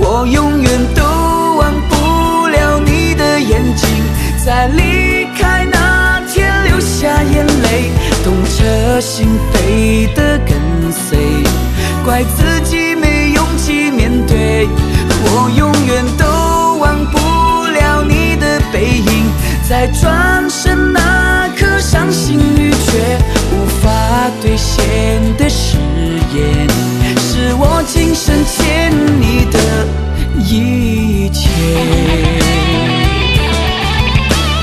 我永远都忘不了你的眼睛，在离开那天流下眼泪，痛彻心扉的跟随，怪自己没勇气面对。我永远都忘不了你的背影，在转